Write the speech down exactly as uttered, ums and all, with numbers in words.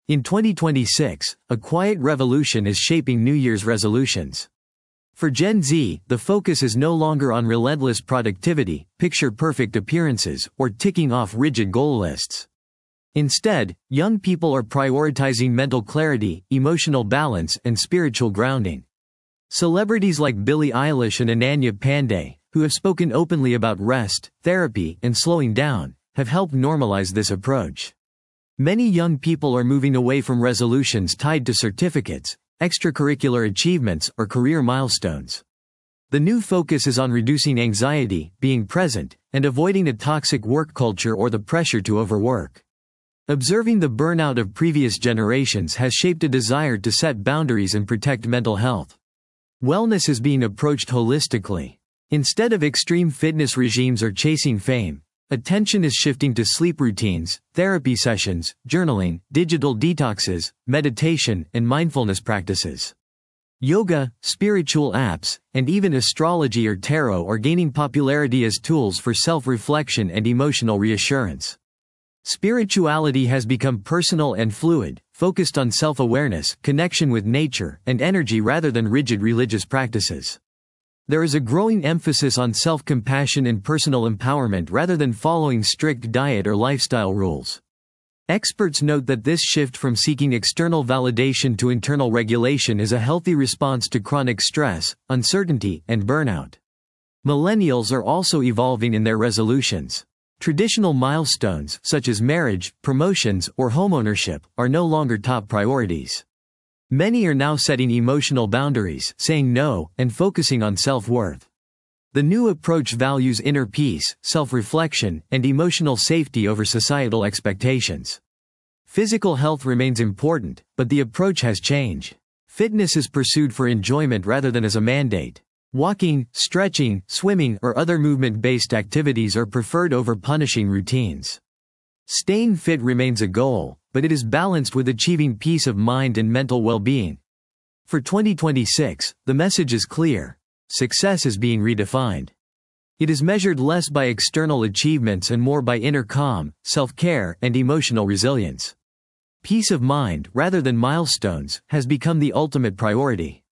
In twenty twenty-six, a quiet revolution is shaping New Year's resolutions. For Gen Z, the focus is no longer on relentless productivity, picture-perfect appearances, or ticking off rigid goal lists. Instead, young people are prioritizing mental clarity, emotional balance, and spiritual grounding. Celebrities like Billie Eilish and Ananya Panday, who have spoken openly about rest, therapy, and slowing down, have helped normalize this approach. Many young people are moving away from resolutions tied to certificates, extracurricular achievements, or career milestones. The new focus is on reducing anxiety, being present, and avoiding a toxic work culture or the pressure to overwork. Observing the burnout of previous generations has shaped a desire to set boundaries and protect mental health. Wellness is being approached holistically. Instead of extreme fitness regimes or chasing fame, attention is shifting to sleep routines, therapy sessions, journaling, digital detoxes, meditation, and mindfulness practices. Yoga, spiritual apps, and even astrology or tarot are gaining popularity as tools for self-reflection and emotional reassurance. Spirituality has become personal and fluid, focused on self-awareness, connection with nature, and energy rather than rigid religious practices. There is a growing emphasis on self-compassion and personal empowerment rather than following strict diet or lifestyle rules. Experts note that this shift from seeking external validation to internal regulation is a healthy response to chronic stress, uncertainty, and burnout. Millennials are also evolving in their resolutions. Traditional milestones, such as marriage, promotions, or homeownership, are no longer top priorities. Many are now setting emotional boundaries, saying no, and focusing on self-worth. The new approach values inner peace, self-reflection, and emotional safety over societal expectations. Physical health remains important, but the approach has changed. Fitness is pursued for enjoyment rather than as a mandate. Walking, stretching, swimming, or other movement-based activities are preferred over punishing routines. Staying fit remains a goal, but it is balanced with achieving peace of mind and mental well-being. For twenty twenty-six, the message is clear. Success is being redefined. It is measured less by external achievements and more by inner calm, self-care, and emotional resilience. Peace of mind, rather than milestones, has become the ultimate priority.